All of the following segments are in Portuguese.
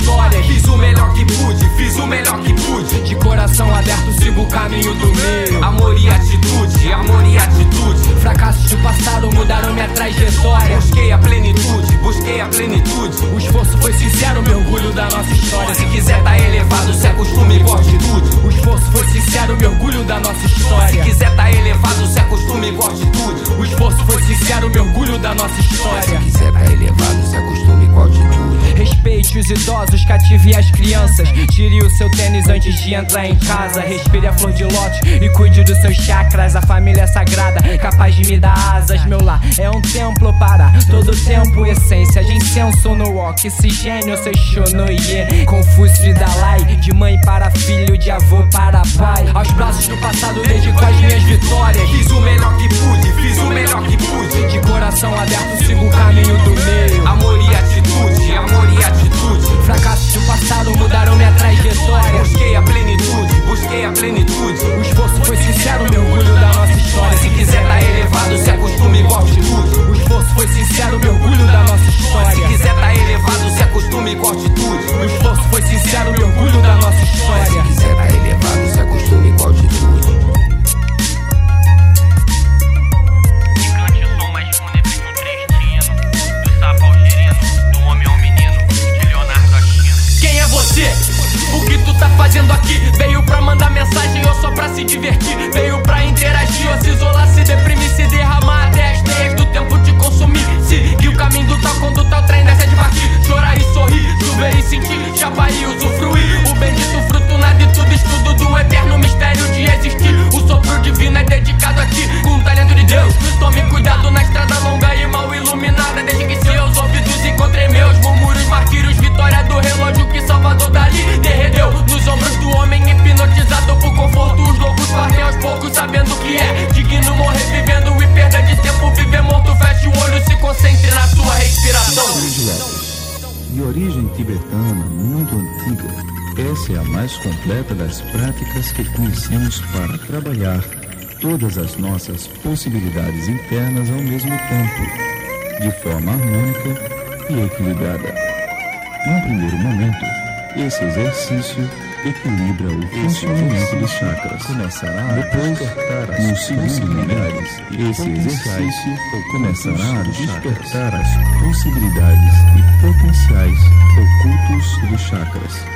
vitórias. Fiz o melhor que pude, fiz o melhor que pude. De coração aberto sigo o caminho do meio. Amor e atitude, amor e atitude. Fracassos do passado mudaram minha trajetória. Busquei a plenitude, busquei a plenitude. O esforço foi sincero, mergulho da nossa história. Se quiser tá elevado, se acostume com atitude. O esforço foi sincero, mergulho da nossa história. Se quiser tá elevado, se acostume com atitude. O esforço foi sincero, mergulho da nossa história. Se quiser tá elevado, se acostume com atitude. Respeite os idosos, cative as crianças. Tire o seu tênis antes de entrar em casa. Respire a flor de lótus e cuide dos seus chakras. A família é sagrada, capaz de me dar asas. Meu lar é um templo para todo tempo. Essência de incenso no oxigênio. Seixo no Iê, Confúcio e Dalai. De mãe para filho, de avô para pai. Aos braços do passado dedico as minhas vitórias. Fiz o melhor que pude, fiz o melhor que pude. De coração aberto sigo o caminho do meio. Amor e atitude, amor e atitude. Fracassos do passado mudaram minha trajetória. Busquei a plenitude, busquei a plenitude. O esforço foi sincero, mergulho da nossa história. Se quiser tá elevado, se acostume com atitude. O esforço foi sincero, mergulho da nossa história. Se quiser tá elevado, se acostume com atitude. O esforço foi sincero, mergulho da nossa história. Se quiser tá elevado, se acostume com atitude. O que tu tá fazendo aqui? Veio pra mandar mensagem ou só pra se divertir? Veio pra interagir ou se isolar, se deprimir, se derramar até as teias do tempo te consumir. Seguir o caminho do tal conduta, o trem dessa de partir. Chorar e sorrir, chover e sentir, chapar e usufruir. O bendito fruto, nada e tudo, estudo do eterno mistério de existir. O sopro divino é dedicado a ti, com o talento de Deus. Tome cuidado na estrada longa e mal iluminada. Desde que seus ouvidos encontrem meus murmúrios, martírios, vitória do relógio que Salvador Dali derreteu nos ombros do homem hipnotizado por conforto. Os loucos partem aos poucos sabendo que é digno morrer vivendo e perda de tempo. Viver morto, feche o olho, se concentre na sua respiração. De origem tibetana muito antiga, essa é a mais completa das práticas que conhecemos para trabalhar todas as nossas possibilidades internas ao mesmo tempo, de forma harmônica e equilibrada. Num primeiro momento, esse exercício equilibra o funcionamento dos chakras. Depois, no segundo momento, esse exercício começará a despertar as possibilidades e potenciais ocultos dos chakras.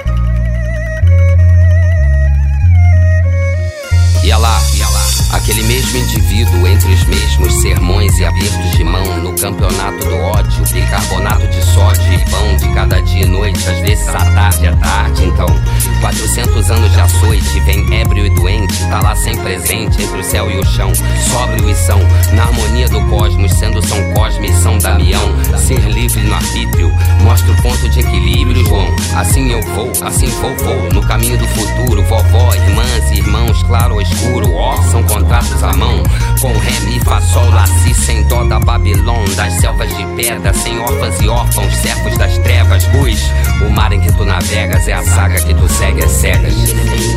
Ia lá, aquele mesmo indivíduo entre os mesmos sermões e apertos de mão no campeonato do ódio, bicarbonato de sódio e pão de cada dia e noite, às vezes à tarde, então 400 anos de açoite, vem ébrio e doente, tá lá sem presente entre o céu e o chão, sóbrio e são, na harmonia do cosmos, sendo São Cosme e São Damião, ser livre no arbítrio, mostra o ponto de equilíbrio, João, assim eu vou, assim vou, no caminho do futuro, vovó, irmãs e irmãos, claro ou escuro, ó, são contratos à mão, com ré, mi, fá, sol, lá, si, sem dó da Babilônia, das selvas de pedra, sem órfãs e órfãos, servos das trevas, luz, o mar em que tu navegas é a saga que tu segue às cegas.